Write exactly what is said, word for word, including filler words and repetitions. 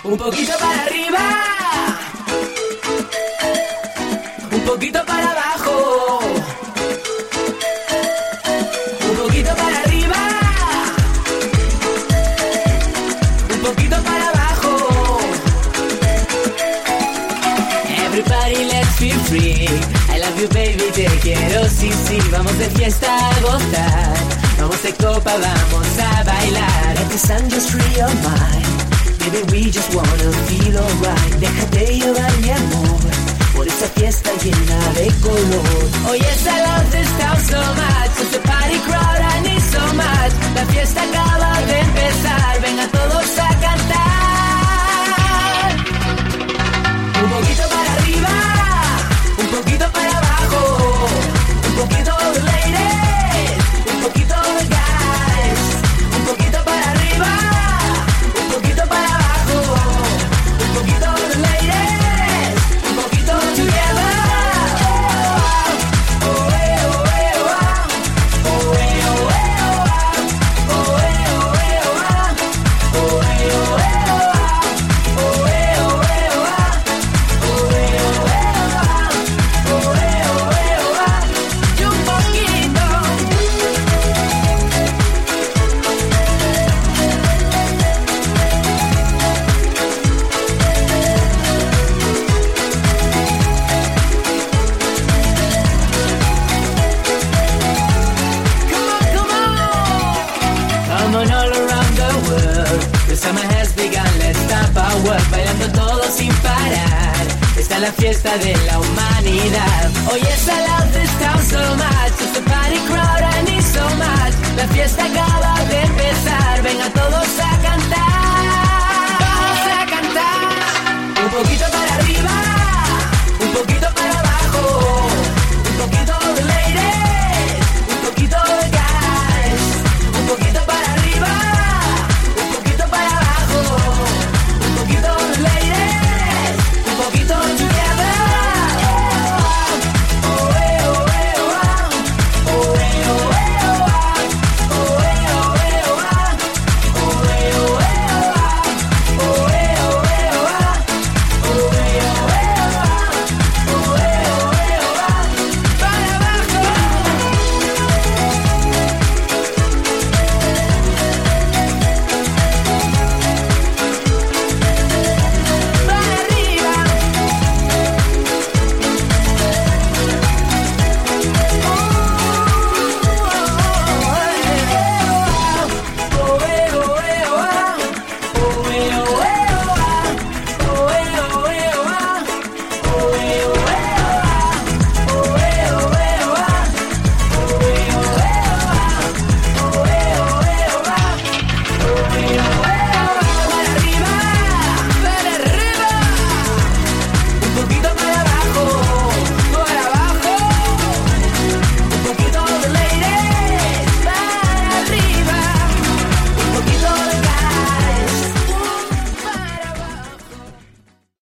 Un poquito para arriba, un poquito para abajo, un poquito para arriba, un poquito para abajo. Everybody let's be free. I love you baby, te quiero, sí, sí. Vamos de fiesta a gozar, vamos de copa, vamos a bailar. Let the sun just free your mind. Baby, we just wanna feel alright. Déjate llevar, mi amor, por esta fiesta llena de color. Oh yes, I love this town so much. It's a party crowd, I need so much. La fiesta acaba de empezar, venga todos a cantar. Un poquito para arriba, un poquito para abajo, un poquito de ladies, un poquito de guys, un poquito para arriba, un poquito para abajo, un poquito de ladies, un poquito together. Oh, oh, eh, oh, eh, oh, ah. Oh, eh, oh, eh, oh, ah. Oh, eh, oh, eh, oh, ah. Oh, eh, oh, eh, oh, ah. Oh, eh, oh, eh, oh, ah. Oh, eh, oh, eh, oh, ah. Oh, eh, oh, eh, oh, ah. Y un poquito. Come on, come on. Come on all around the world. The summer has begun, let's stop our work. Bailando todo sin parar. Esta es la fiesta de la humanidad. Oh yes, I love this town so much. It's the party crowd, I need so much. La fiesta acaba de empezar, venga todos a cantar.